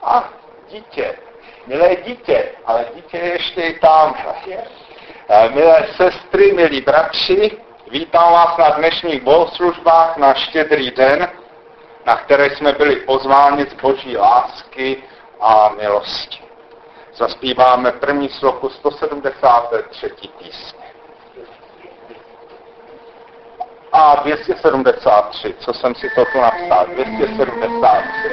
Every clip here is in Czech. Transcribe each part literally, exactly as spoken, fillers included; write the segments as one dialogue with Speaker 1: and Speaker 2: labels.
Speaker 1: A dítě, milé dítě, ale dítě je ještě i tam. Milé sestry, milí bratři, vítám vás na dnešních bohoslužbách na Štědrý den, na které jsme byli pozváni z Boží lásky a milosti. Zaspíváme první sloku sto sedmdesáté třetí písně. A dvě stě sedmdesát tři, co jsem si to tu napsal, dvě stě sedmdesát tři.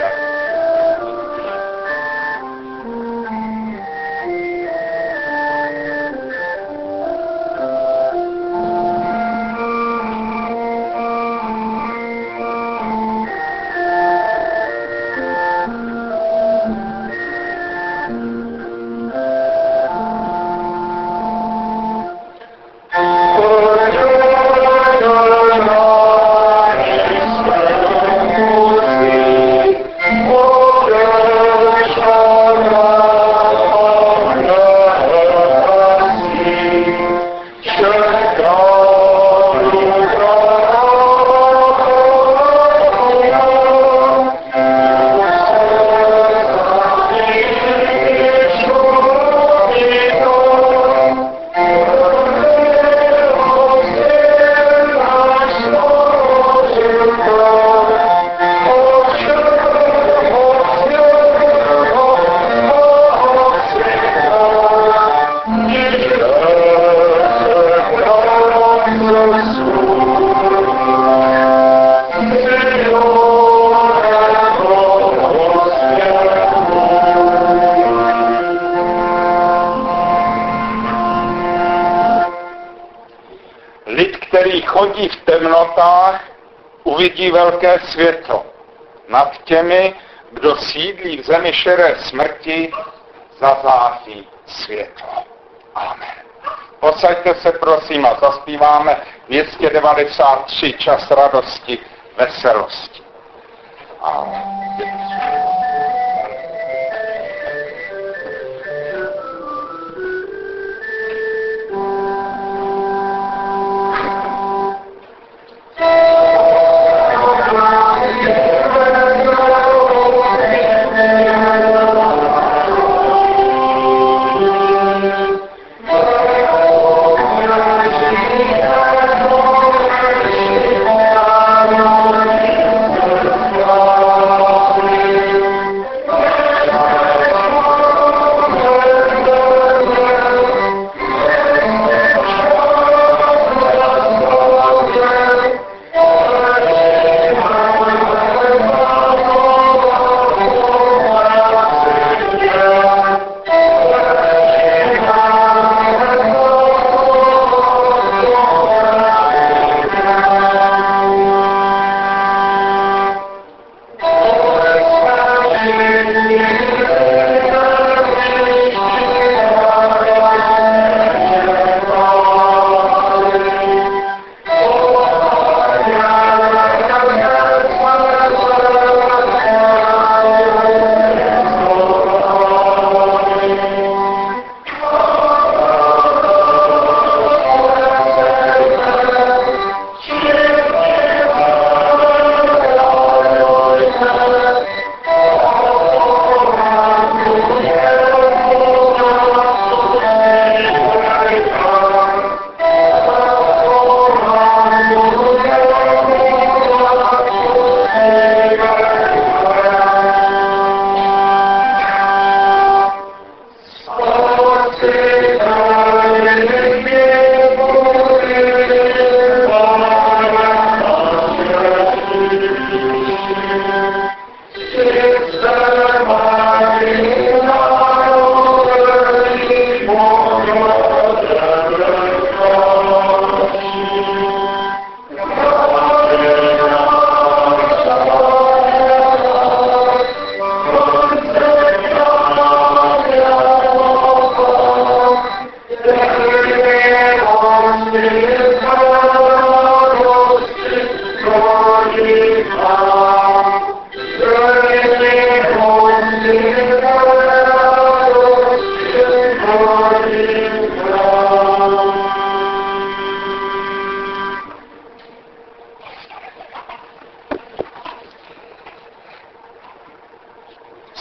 Speaker 1: Chodí v temnotách, uvidí velké světlo. Nad těmi, kdo sídlí v zemi šedé smrti, zazáří světlo. Amen. Posaďte se prosím a zaspíváme dvě stě devadesát tři, čas radosti, veselosti. Amen.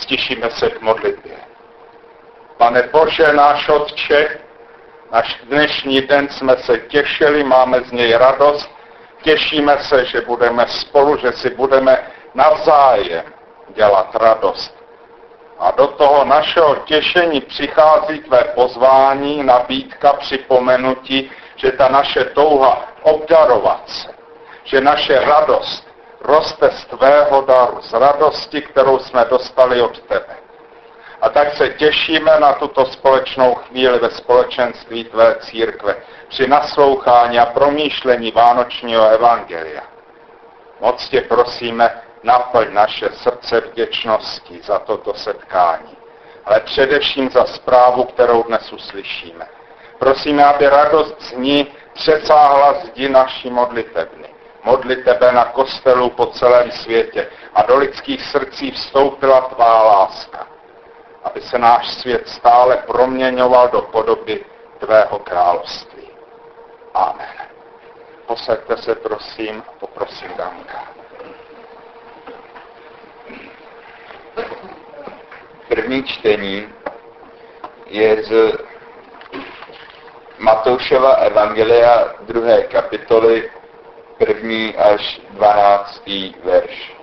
Speaker 1: Stišíme se k modlitbě. Pane Bože, náš Otče, náš dnešní den jsme se těšili, máme z něj radost, těšíme se, že budeme spolu, že si budeme navzájem dělat radost. A do toho našeho těšení přichází tvé pozvání, nabídka, připomenutí, že ta naše touha obdarovat se, že naše radost roste z tvého daru, z radosti, kterou jsme dostali od tebe. A tak se těšíme na tuto společnou chvíli ve společenství tvé církve, při naslouchání a promýšlení vánočního evangelia. Moc tě prosíme, naplň naše srdce vděčností za toto setkání, ale především za zprávu, kterou dnes uslyšíme. Prosíme, aby radost z ní přesáhla zdi naší modlitebny. Modlitebe na kostelu po celém světě a do lidských srdcí vstoupila tvá láska, aby se náš svět stále proměňoval do podoby tvého království. Amen. Posaďte se, prosím, a poprosím Danka.
Speaker 2: První čtení je z Matoušova evangelia druhé kapitoly, první až dvanáctý verš.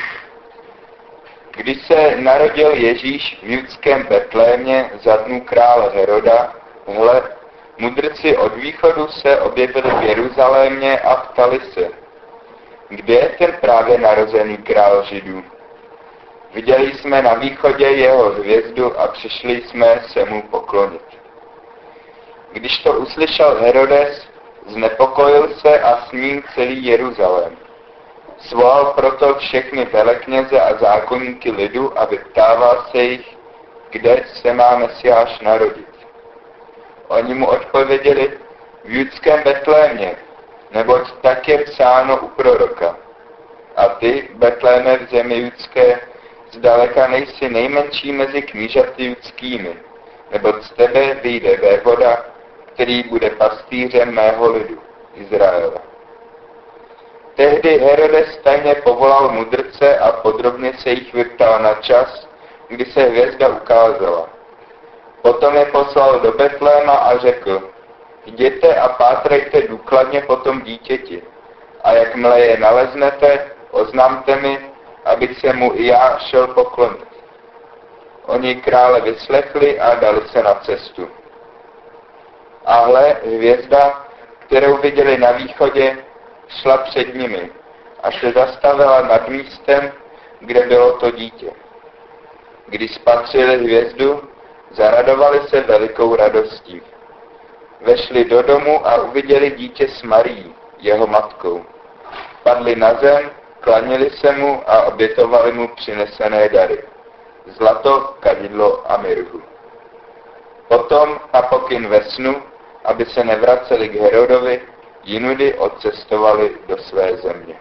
Speaker 2: Když se narodil Ježíš v judském Betlémě za dnů krále Heroda, hle, mudrci od východu se objevili v Jeruzalémě a ptali se, kde je ten právě narozený král Židů? Viděli jsme na východě jeho hvězdu a přišli jsme se mu poklonit. Když to uslyšel Herodes, znepokojil se a s ním celý Jeruzalém. Svolal proto všechny velekněze a zákonníky lidu a vyptával se jich, kde se má Mesiáš narodit. Oni mu odpověděli, v judském Betlémě, neboť tak je psáno u proroka. A ty, Betléme v zemi judské, zdaleka nejsi nejmenší mezi knížaty judskými, neboť z tebe vyjde vévoda, který bude pastýřem mého lidu, Izraela. Tehdy Herodes tajně povolal mudrce a podrobně se jich vyptal na čas, kdy se hvězda ukázala. Potom je poslal do Betléma a řekl, jděte a pátrejte důkladně po tom dítěti, a jakmile je naleznete, oznamte mi, abych se mu i já šel poklonit. Oni krále vyslechli a dali se na cestu. A hle, hvězda, kterou viděli na východě, šla před nimi a se zastavila nad místem, kde bylo to dítě. Když spatřili hvězdu, zaradovali se velikou radostí. Vešli do domu a uviděli dítě s Marií, jeho matkou. Padli na zem, klanili se mu a obětovali mu přinesené dary. Zlato, kadidlo a mirhu. Potom na pokyn ve snu, aby se nevraceli k Herodovi, jinudy odcestovali do své země.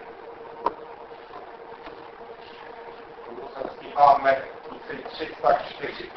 Speaker 1: Máme tři sta čtyři.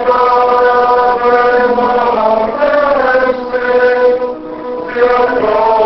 Speaker 3: Your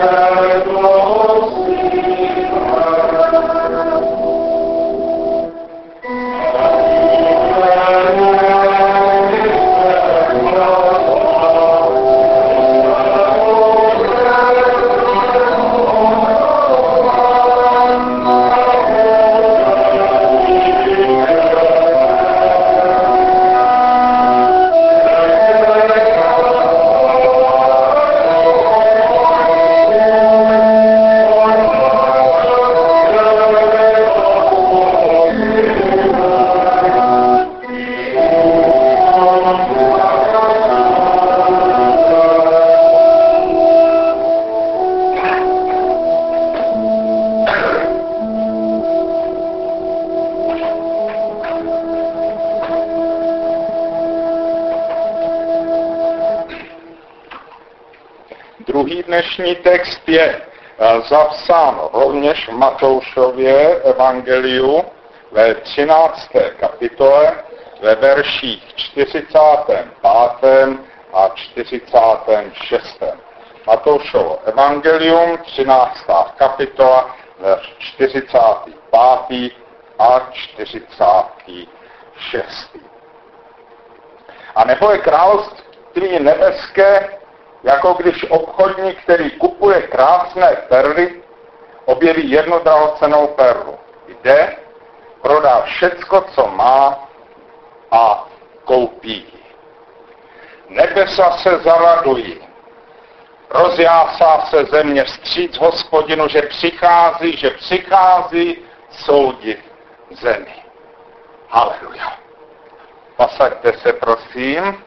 Speaker 1: Druhý dnešní text je zapsán rovněž v Matoušově evangeliu ve třinácté kapitole ve verších čtyřicátém pátém a čtyřicátém šestém Matoušovo evangelium, třináctá kapitola, verš čtyřicátý pátý a čtyřicátý šestý A nebo je království nebeské, jako když obchodník, který kupuje krásné perly, objeví jednu drahocennou perlu. Jde, prodá všecko, co má a koupí ji. Nebesa se zaradují, rozjásá se země vstříc Hospodinu, že přichází, že přichází soudit zemi. Haleluja. Posaďte se, prosím.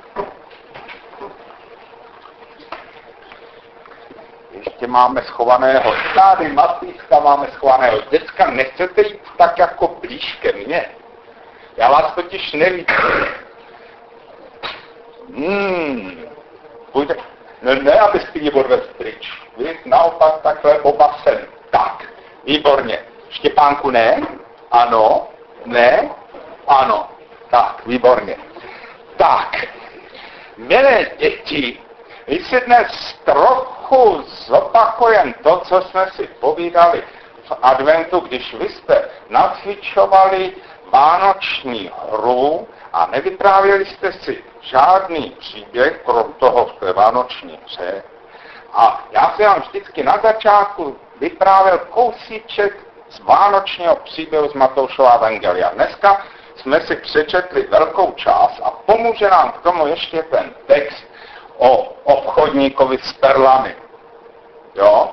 Speaker 1: Ještě máme schovaného, tady Matýska máme schovaného. Děcka, nechcete jít tak jako blíž ke mně? Já vás totiž nevidím. Hmm. Půjde. Ne, ne, abyste ji odvezli pryč. Vy naopak takhle oba sem. Tak, výborně. Štěpánku, ne? Ano? Ne? Ano. Tak, výborně. Tak, milé děti, my si dnes trochu zopakujeme to, co jsme si povídali v adventu, když vy jste nacvičovali vánoční hru a nevyprávěli jste si žádný příběh, krom toho v té vánoční hře. A já si vám vždycky na začátku vyprávěl kousíček z vánočního příběhu z Matoušova evangelia. Dneska jsme si přečetli velkou část a pomůže nám k tomu ještě ten text o obchodníkovi s perlami. Jo?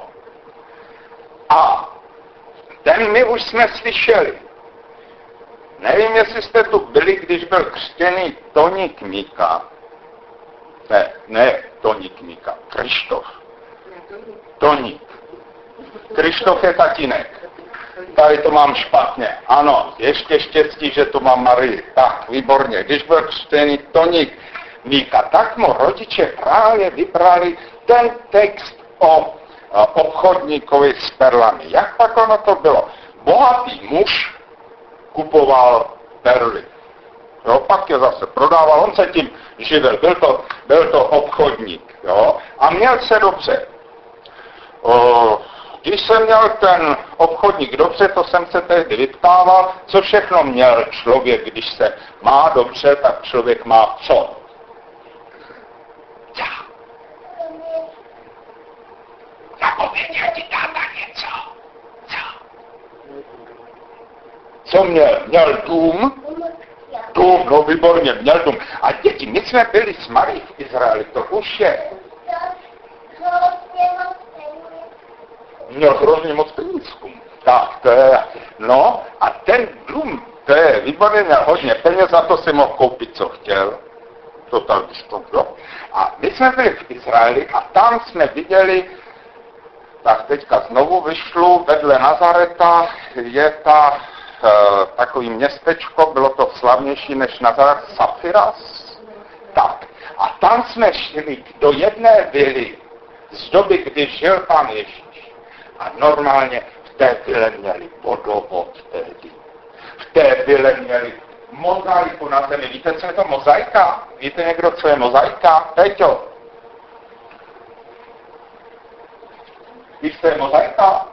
Speaker 1: A ten my už jsme slyšeli. Nevím, jestli jste tu byli, když byl křtěný Toník Míka. Ne, ne Toník Míka, Krištof. Toník. Krištof je tatínek. Tady to mám špatně. Ano, ještě štěstí, že tu mám Marii. Tak, výborně. Když byl křtěný Toník Míka, tak mu rodiče právě vybrali ten text o obchodníkovi s perlami. Jak pak ono to bylo? Bohatý muž kupoval perly. Jo, pak je zase prodával, on se tím živil, byl to, byl to obchodník. Jo, a měl se dobře. O, když jsem měl ten obchodník dobře, to jsem se tehdy vyptával, co všechno měl člověk, když se má dobře, tak člověk má co? Co? Zapověděl ti táta něco? Co? Co měl? Měl dům? Dům, no výborně, měl dům. A děti, my jsme byli s Marí v Izraeli, to už je. Měl hrozně moc penízků. Tak, to je, no, a ten dům, to je výborně, měl hodně peněz, za to si mohl koupit, co chtěl. To tak, to bylo. A my jsme byli v Izraeli a tam jsme viděli, tak teďka znovu vyšlu, vedle Nazareta je ta, e, takový městečko, bylo to slavnější než Nazaret, Safiras. Tak, a tam jsme šli do jedné vily z doby, kdy žil Pán Ježíš. A normálně v té vile měli vodovod tehdy. V té vile měli mozaiku na zemi. Víte, co je to mozaika? Víte někdo, co je mozaika? Peťo. Víš, co je mozaika?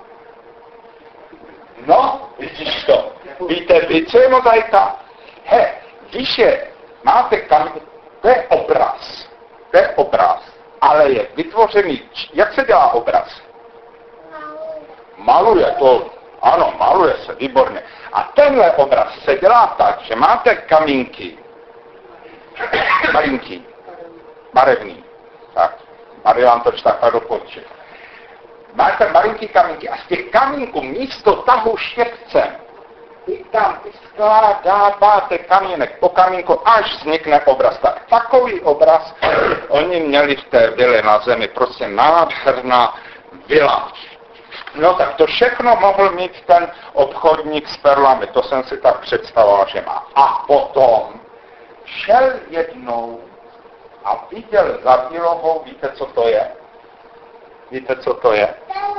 Speaker 1: No, vidíš to. Víte vy, co je mozaika? He, když je, máte kam, to je obraz. To je obraz. Ale je vytvořený, jak se dělá obraz? Maluje to, ano, maluje se, výborně. A tenhle obraz se dělá tak, že máte kamínky, malinký, barevný, tak, Marie vám to čtá dopočí. Máte malinký kamínky a z těch kamínků místo tahu štětcem, vy tam skládáváte kamínek po kamínku, až vznikne obraz. Tak takový obraz oni měli v té vile na zemi, prostě nádherná vila. No tak to všechno mohl mít ten obchodník s perlami, to jsem si tak představoval, že má. A potom šel jednou a viděl za vilohou, víte, co to je? Víte, co to je?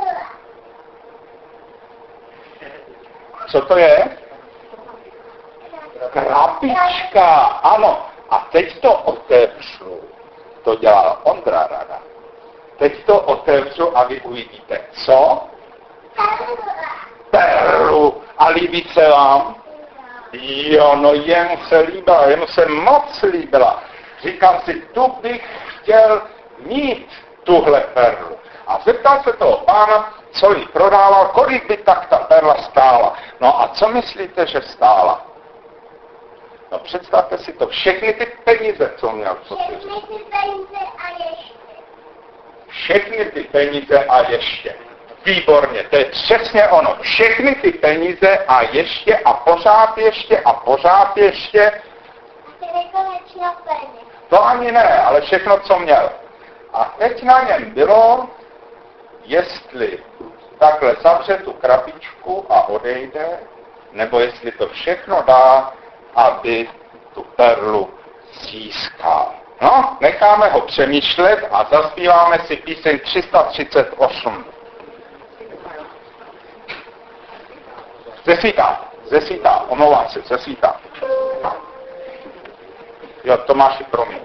Speaker 1: Co to je? Krabička, ano. A teď to otevřu. To dělal Ondra Rada. Teď to otevřu a vy uvidíte. Co? Perlu. A líbí se vám? Jo, no jemu se líbila, jemu se moc líbila. Říkám si, tu bych chtěl mít tuhle perlu. A zeptal se toho pána, co jí prodával, kolik by tak ta perla stála. No a co myslíte, že stála? No představte si to, všechny ty peníze, co měl. Co
Speaker 3: všechny ty peníze a ještě.
Speaker 1: Všechny ty peníze a ještě. Výborně, to je přesně ono. Všechny ty peníze a ještě a pořád ještě a pořád ještě.
Speaker 3: A ty nekonečno peněz.
Speaker 1: To ani ne, ale všechno, co měl. A teď na něm bylo, jestli takhle zavře tu krabičku a odejde, nebo jestli to všechno dá, aby tu perlu získal. No, necháme ho přemýšlet a zaspíváme si píseň tři sta třicet osm. Zesvítá, zesvítá, omlouvám se, zesvítá. Jo, to máš i pro mě.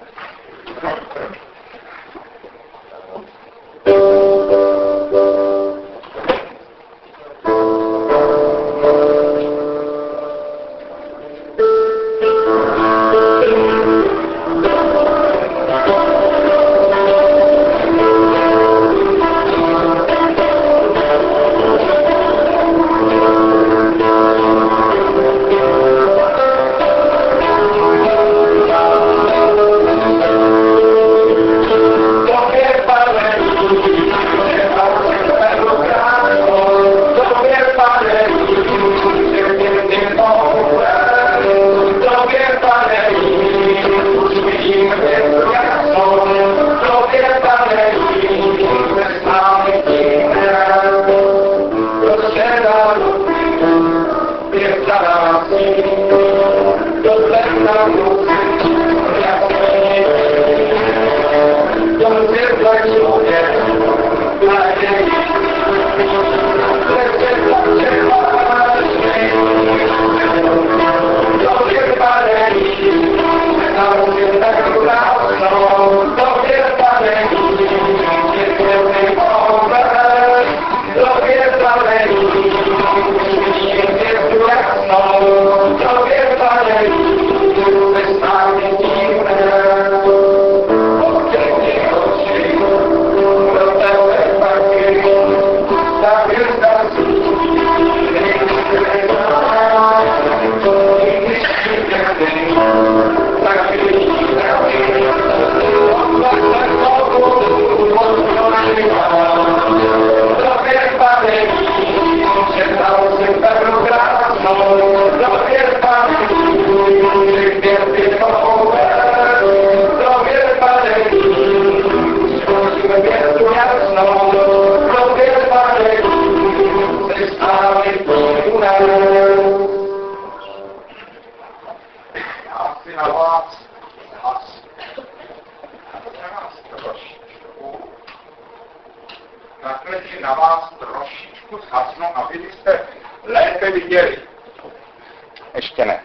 Speaker 1: Ještě ne.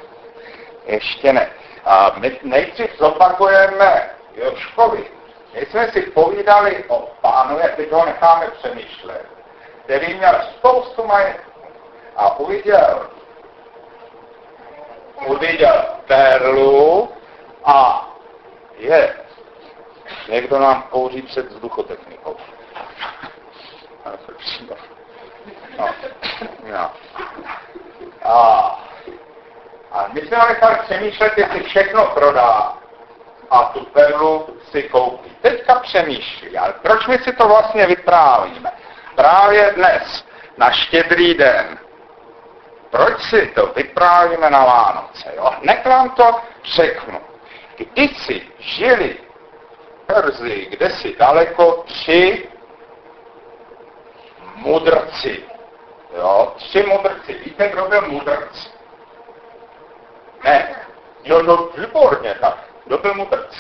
Speaker 1: Ještě ne. A my nejdřív zopakujeme Joškovi. My jsme si povídali o pánu, jak teď ho necháme přemýšlet. který měl spoustu majetku a uviděl, uviděl perlu a je. Někdo nám kouří před vzduchotechnikou. No. No. A, a my jsme nechali přemýšlet, jestli všechno prodá a tu perlu si koupí. Teďka přemýšlí, ale proč my si to vlastně vyprávíme? Právě dnes, na Štědrý den. Proč si to vyprávíme na Vánoce? Jo? Hned vám to řeknu. Kdysi žili v Persii, kdesi daleko, tři mudrci. Jo? Tři mudrci. Víte, kdo byl mudrc? Ne. Jo, no, výborně, tak. Kdo byl mudrc?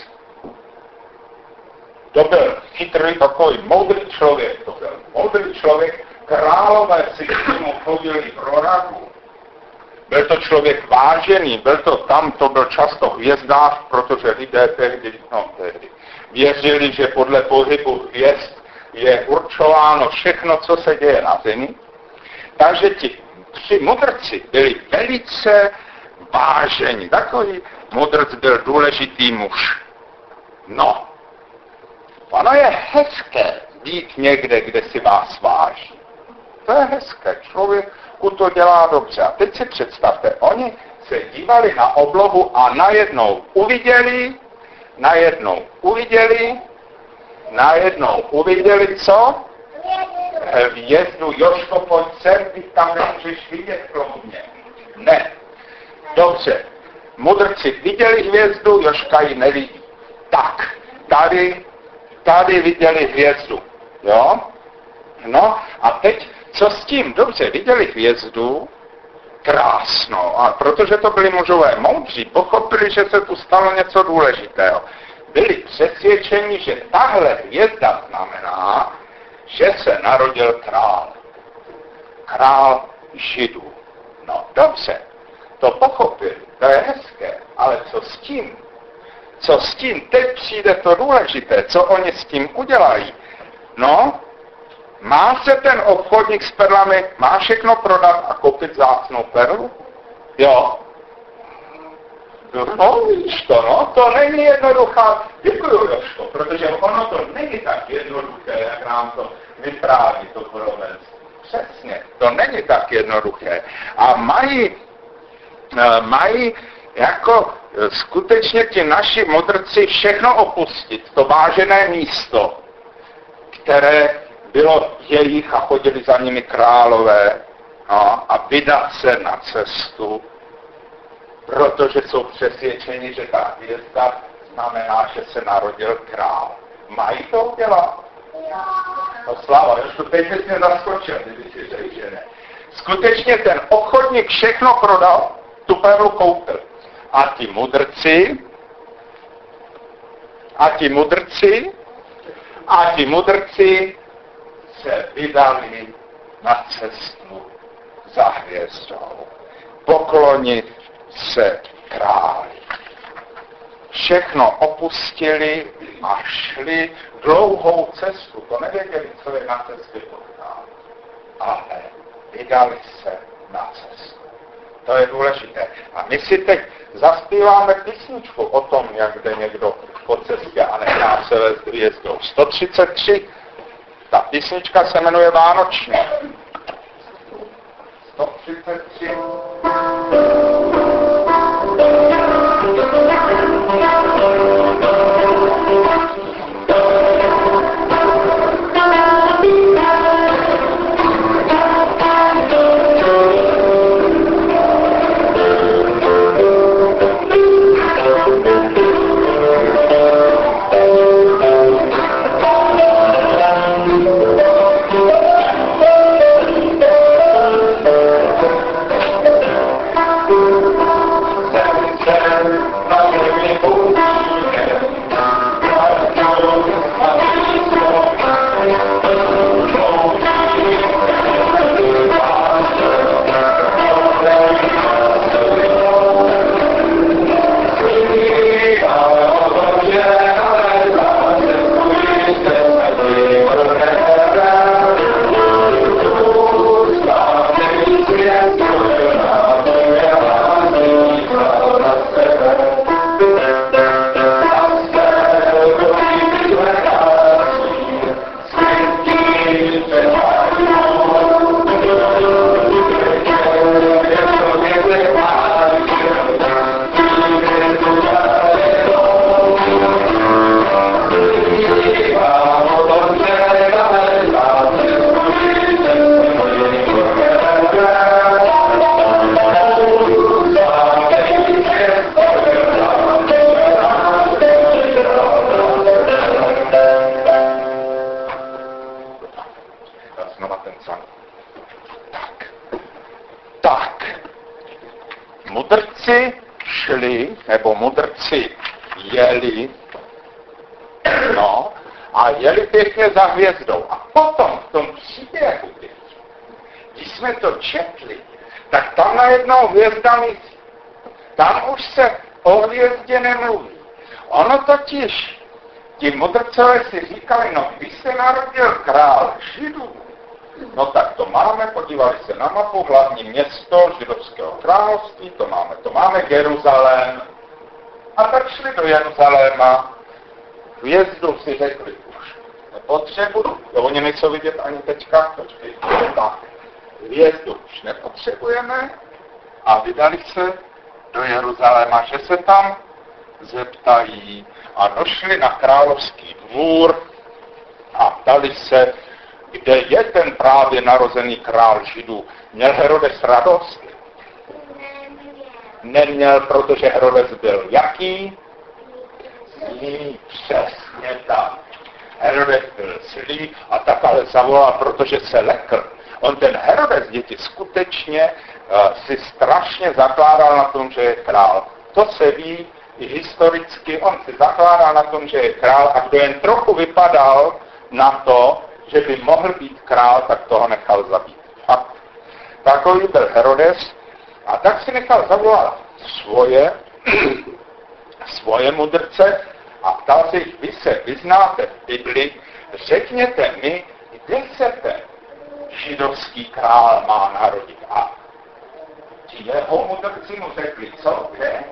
Speaker 1: To byl chytrý, takový moudrý člověk. To byl moudrý člověk. Králové si k němu chodili pro radu. Byl to člověk vážený, byl to tam, to byl často hvězdář, protože lidé tehdy, no tehdy, věřili, že podle pohybu hvězd je určováno všechno, co se děje na zemi. Takže ti tři mudrci byli velice vážení. Takový mudrc byl důležitý muž. No, ono je hezké být někde, kde si vás váží. To je hezké, člověku to dělá dobře. A teď si představte, oni se dívali na oblohu a najednou uviděli, najednou uviděli, najednou uviděli co? Hvězdu. Jožko, pojď sem, ty tam nemůžeš vidět kromě mě. Ne. Dobře. Mudrci viděli hvězdu, Jožka ji nevidí. Tak, tady, tady viděli hvězdu. Jo? No, a teď, co s tím? Dobře, viděli hvězdu, krásnou, a protože to byli mužové moudří, pochopili, že se tu stalo něco důležitého. Byli přesvědčeni, že tahle hvězda znamená, že se narodil král. Král Židů. No, dobře, to pochopili, to je hezké, ale co s tím? Co s tím? Teď přijde to důležité, co oni s tím udělají. No, má se ten obchodník s perlami, má všechno prodat a koupit vzácnou perlu? Jo. No, víš to, no, to není jednoduchá. Děkuju, Jožko, protože ono to není tak jednoduché, jak nám to vypráví to podobenství. Přesně, to není tak jednoduché. A mají, mají jako skutečně ti naši mudrci všechno opustit, to vážené místo, které bylo jejich a chodili za nimi králové, no, a vydat se na cestu, protože jsou přesvědčeni, že ta hvězda znamená, že se narodil král. Mají to udělat? No sláva, Jožko, teď bys mě zaskočil, kdyby si řekl, že ne. Skutečně ten obchodník všechno prodal, tu perlu koupil. A ti mudrci, a ti mudrci, a ti mudrci se vydali na cestu za hvězdou. Poklonit se králi. Všechno opustili a šli dlouhou cestu. To nevěděli, co je na cestě potká. Ale vydali se na cestu. To je důležité. A my si teď zaspíváme písničku o tom, jak jde někdo po cestě a nechá se vést hvězdou. sto třicet tři. Ta písnička se jmenuje Vánoční. sto třicet tři. mudrci šli, nebo mudrci jeli, no, a jeli pěkně za hvězdou. A potom v tom příběhu, když jsme to četli, tak tam najednou hvězda mizí. Tam už se o hvězdě nemluví. Ono totiž, ti mudrcové si říkali, no když se narodil král Židů, no tak to máme, podívali se na mapu, hlavní město židovského království, to máme, to máme Jeruzalém. A tak šli do Jeruzaléma, hvězdu si řekli už, nepotřebuji, oni nejsou vidět ani teďka, počkej, tak, hvězdu už nepotřebujeme a vydali se do Jeruzaléma, že se tam zeptají a došli na královský dvůr a ptali se, kde je ten právě narozený král Židů. Měl Herodes radost? Neměl, protože Herodes byl jaký? Zlý, přesně tak. Herodes byl zlý a tak ale zavolal, protože se lekl. On ten Herodes, děti, skutečně uh, si strašně zakládal na tom, že je král. To se ví i historicky, on si zakládal na tom, že je král a kdo jen trochu vypadal na to, že by mohl být král, tak toho nechal zabít. A takový byl Herodes a tak si nechal zavolat svoje, svoje mudrce a ptal se jich, vy se vyznáte v Bibli, řekněte mi, kde se ten židovský král má narodit. A ti jeho mudrci mu řekli, co, kde?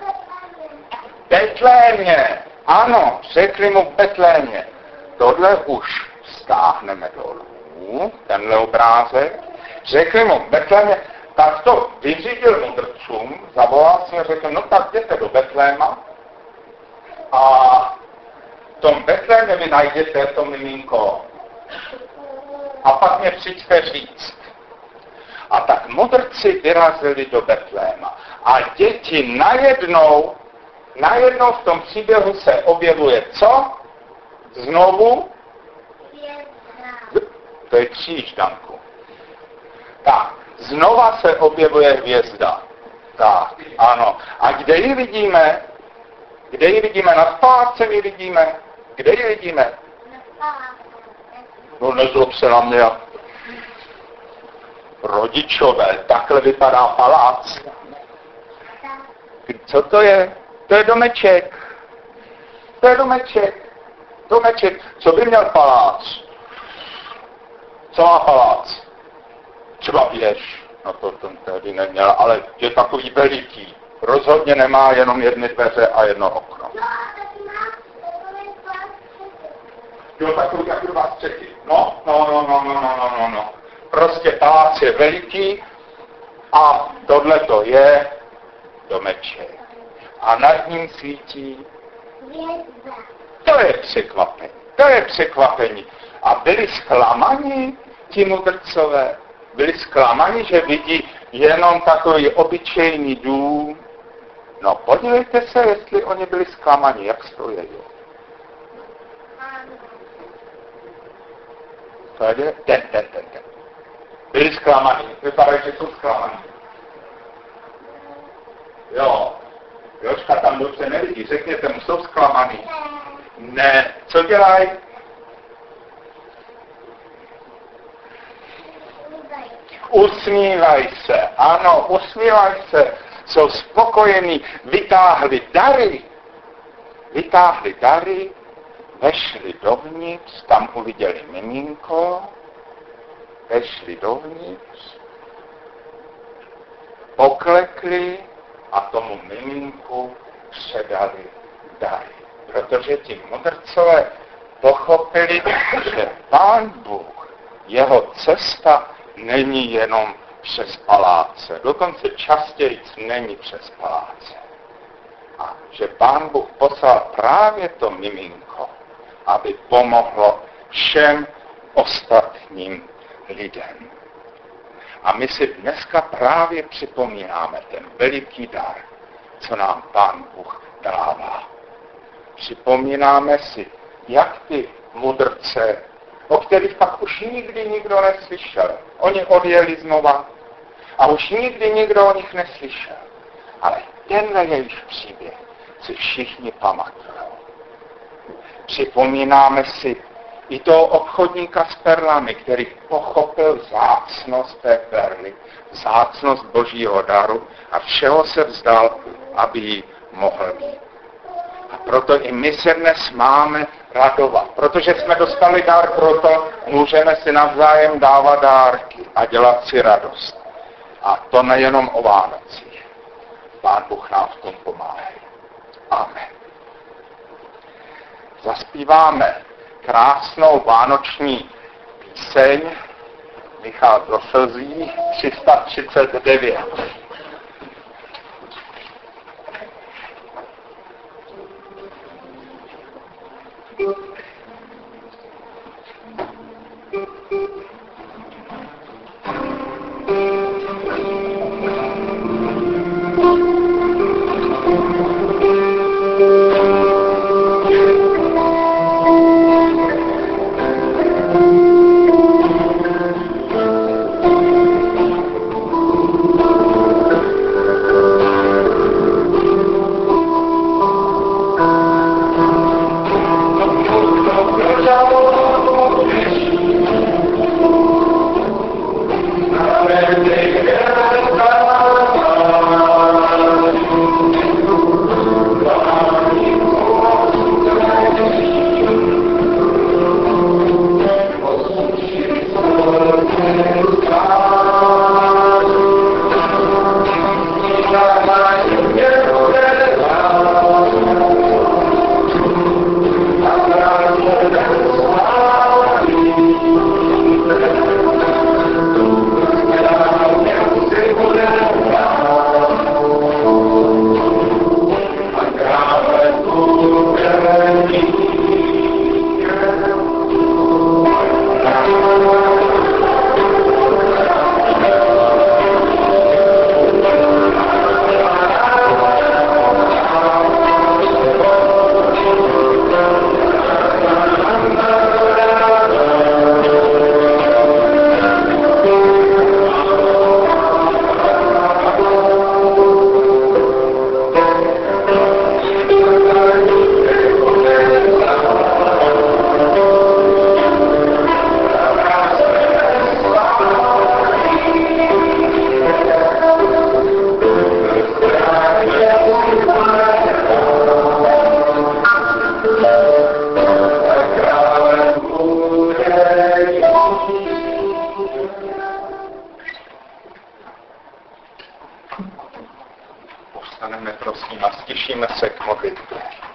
Speaker 1: Betlémě, ano, řekli mu Betlémě. Tohle už stáhneme dolů, tenhle obrázek. Řekli mu Betlémě, tak to vyřídil mudrcům, zavolal si a řekl, no tak jděte do Betléma a v tom Betlémě vy najdete to miminko a pak mě přijďte říct. A tak mudrci vyrazili do Betléma a děti najednou, najednou v tom příběhu se objevuje co? Znovu? To je kříž, Danku. Tak, znova se objevuje hvězda. Tak, ano. A kde ji vidíme? Kde ji vidíme? Nad palácem ji vidíme? Kde ji vidíme? No nezlob se na mě. Rodičové, takhle vypadá palác. Co to je? To je domeček. To je domeček. Domeček. Co by měl palác? Co má palác? Třeba věž. No to ten tady neměl, ale je takový veliký. Rozhodně nemá jenom jedny dveře a jedno okno. Jo, takový, takový vás střechy. No, no, no, no, no, no, no, no, no. Prostě palác je veliký a tohle to je domeček. A nad ním svítí. To je překvapení. To je překvapení. A byli zklamaní ti mudrcové. Byli zklamaní, že vidí jenom takový obyčejný dům. No podívejte se, jestli oni byli zklamaní, jak stojí. To je ten, ten, ten, ten. Byli zklamaní. Vypadají, že jsou zklamaní. Jo. Jožka tam dobře nevidí. Řekněte mu, jsou zklamaný. Ne. Co dělají? Usmívají se. Ano, usmívají se. Jsou spokojení. Vytáhli dary. Vytáhli dary. Vešli dovnitř. Tam uviděli miminko. Vešli dovnitř. Poklekli a tomu miminku předali dary. Protože ti mudrcové pochopili, že Pán Bůh, jeho cesta není jenom přes paláce. Dokonce častěji není přes paláce. A že Pán Bůh poslal právě to miminko, aby pomohlo všem ostatním lidem. A my si dneska právě připomínáme ten veliký dar, co nám Pán Bůh dává. Připomínáme si, jak ty mudrce, o kterých pak už nikdy nikdo neslyšel. Oni odjeli znova a už nikdy nikdo o nich neslyšel. Ale tenhle jejich příběh si všichni pamatují. Připomínáme si i toho obchodníka s perlami, který pochopil vzácnost té perly, vzácnost Božího daru a všeho se vzdal, aby ji mohl mít. A proto i my se dnes máme radovat, protože jsme dostali dar, proto můžeme si navzájem dávat dárky a dělat si radost. A to nejenom o Vánocích. Pán Bůh nám v tom pomáhá. Amen. Zaspíváme krásnou vánoční píseň Michal do slzí tři sta třicet devět. Povstaneme prosím a stišíme se k modlitbě.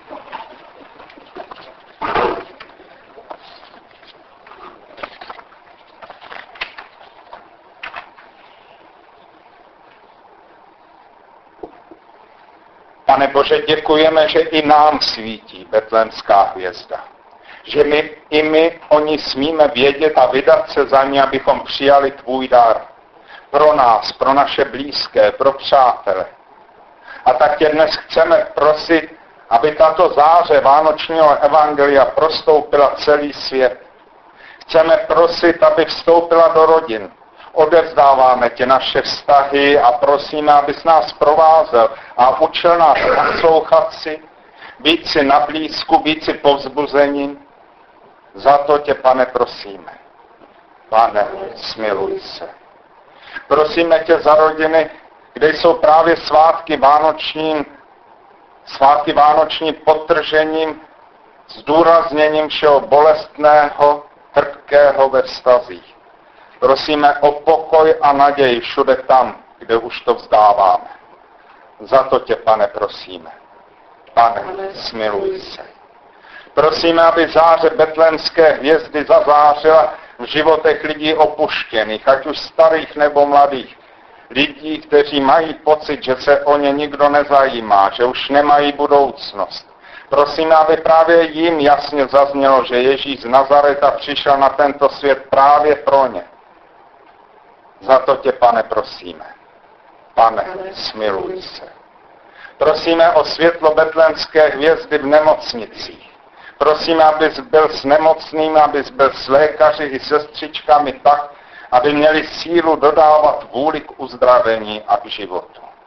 Speaker 1: Pane Bože, děkujeme, že i nám svítí betlémská hvězda. Že my, i my o ní smíme vědět a vydat se za ní, abychom přijali tvůj dar. Pro nás, pro naše blízké, pro přátele. A tak tě dnes chceme prosit, aby tato záře vánočního evangelia prostoupila celý svět. Chceme prosit, aby vstoupila do rodin. Odevzdáváme tě naše vztahy a prosíme, abys nás provázel a učil nás naslouchat si, být si na blízku, být si povzbuzením. Za to tě, Pane, prosíme. Pane, smiluj se. Prosíme tě za rodiny, kde jsou právě svátky vánoční, svátky vánoční podtržením, zdůrazněním všeho bolestného, trpkého ve vztazích. Prosíme o pokoj a naději všude tam, kde už to vzdáváme. Za to tě, Pane, prosíme. Pane, smiluj se. Prosíme, aby záře betlémské hvězdy zazářila v životech lidí opuštěných, ať už starých nebo mladých. Lidí, kteří mají pocit, že se o ně nikdo nezajímá, že už nemají budoucnost. Prosíme, aby právě jim jasně zaznělo, že Ježíš z Nazareta přišel na tento svět právě pro ně. Za to tě, Pane, prosíme. Pane, smiluj se. Prosíme o světlo betlémské hvězdy v nemocnicích. Prosíme, abys byl s nemocnými, abys byl s lékaři i sestřičkami tak, aby měli sílu dodávat vůli k uzdravení a k životu.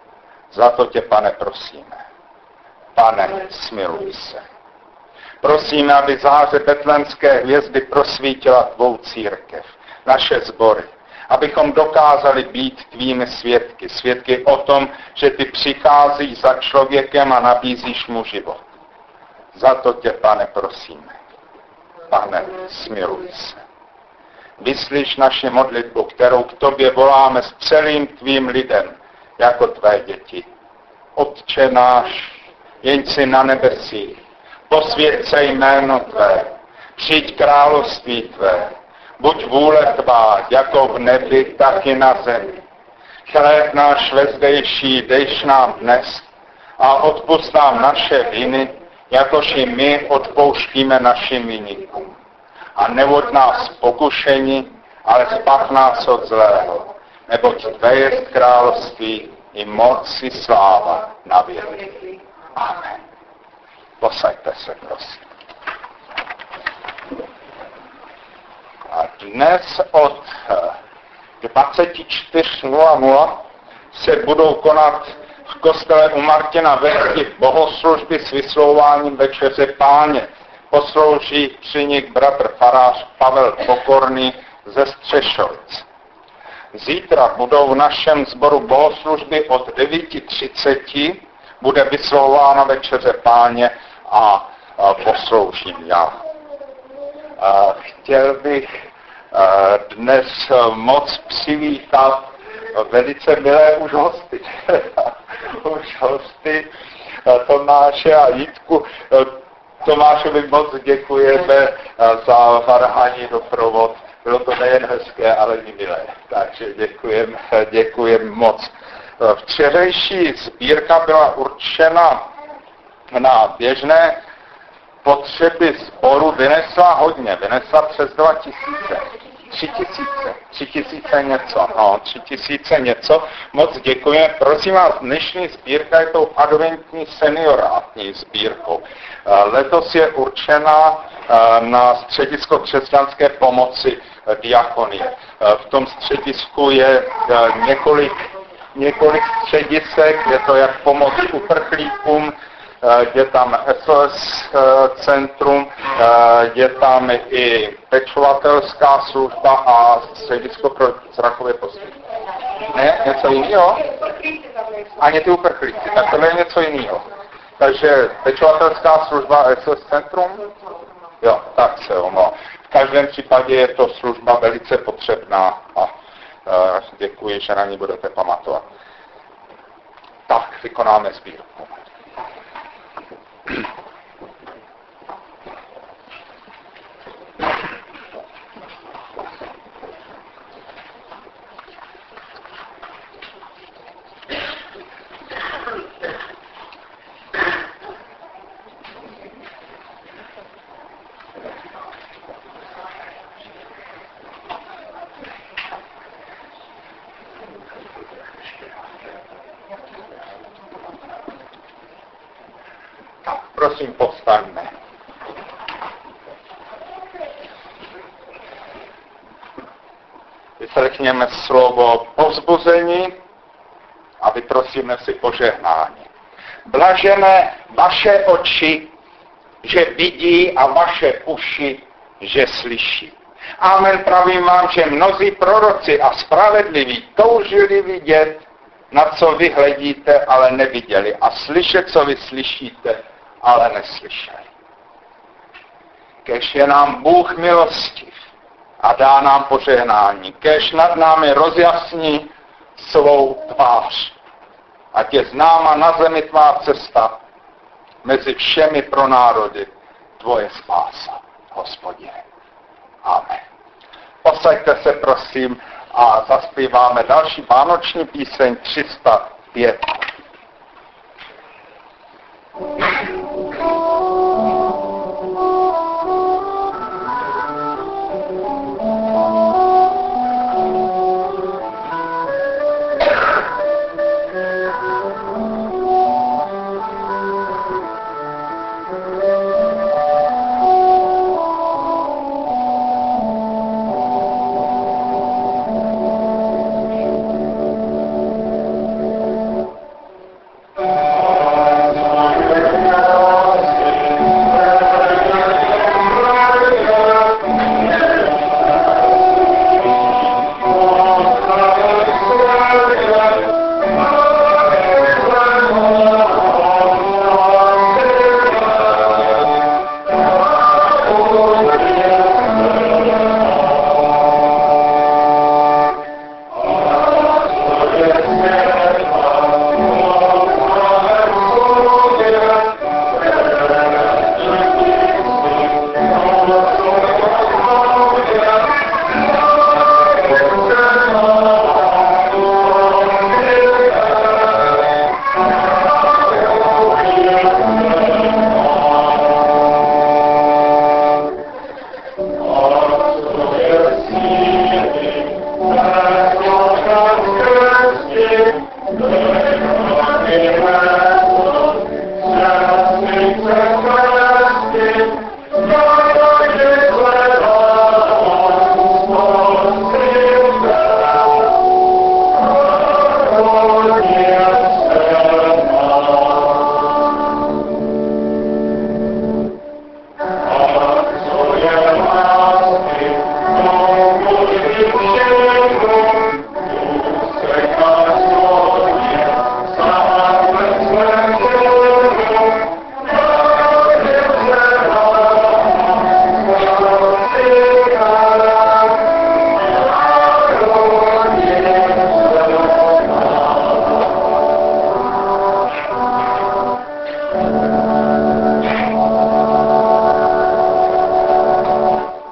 Speaker 1: Za to tě, Pane, prosíme. Pane, smiluj se. Prosíme, aby záře betlémské hvězdy prosvítila tvou církev, naše sbory, abychom dokázali být tvými svědky. Svědky o tom, že ty přicházíš za člověkem a nabízíš mu život. Za to tě, Pane, prosíme. Pane, smiluj se. Vyslyš naši modlitbu, kterou k tobě voláme s celým tvým lidem, jako tvé děti. Otče náš, jeň si na nebesích, posvěť se jméno tvé, přijď království tvé, buď vůle tvá, jako v nebi, tak i na zemi. Chléb náš vezdejší dejš nám dnes a odpusť nám naše viny, jakož i my odpouštíme našim viníkům. A nevoď nás pokušení, ale zbav nás od zlého, neboť tvé jest království i moc i sláva na věky. Amen. Posaďte se, prosím. A dnes od dvacet čtyři nula nula se budou konat v kostele u Martina Vesky bohoslužby s vyslovováním Večeře Páně. Poslouží při nich bratr farář Pavel Pokorný ze Střešovic. Zítra budou v našem sboru bohoslužby od devět třicet, bude vyslovována Večeře Páně a, a posloužím já. A chtěl bych dnes moc přivítat velice milé už hosty. už hosty Tomáše a Jitku. Tomášovi moc děkujeme za varhání doprovod. Bylo to nejen hezké, ale i milé. Takže děkujem, děkujem moc. Včerejší sbírka byla určena na běžné potřeby sboru, vynesla hodně, vynesla přes dva tisíce. Tři tisíce, tři tisíce něco, no, tři tisíce něco. Moc děkujeme. Prosím vás, dnešní sbírka je tou adventní seniorátní sbírkou. Letos je určena na středisko křesťanské pomoci diakonie. V tom středisku je několik, několik středisek, je to jak pomoc uprchlíkům, je tam S O S centrum, je tam i pečovatelská služba a středisko pro zrakově postižení. Ne, něco jiného? Ani ty uprchlíci, tak tohle je něco jiného. Takže pečovatelská služba a S O S centrum? Jo, tak se ono. V každém případě je to služba velice potřebná a uh, děkuji, že na ní budete pamatovat. Tak, vykonáme sbírku. Prosím, povstaňme. Vyslechněme slovo povzbuzení a vyprosíme si požehnání. Blažené vaše oči, že vidí, a vaše uši, že slyší. Amen, pravím vám, že mnozí proroci a spravedliví toužili vidět, na co vy hledíte, ale neviděli, a slyšet, co vy slyšíte, ale neslyšeli. Kéž je nám Bůh milostiv a dá nám požehnání. Kéž nad námi rozjasní svou tvář. Ať je známa na zemi tvá cesta, mezi všemi pro národy tvoje spása, Hospodine. Amen. Posaďte se, prosím, a zaspíváme další vánoční píseň tři sta pět.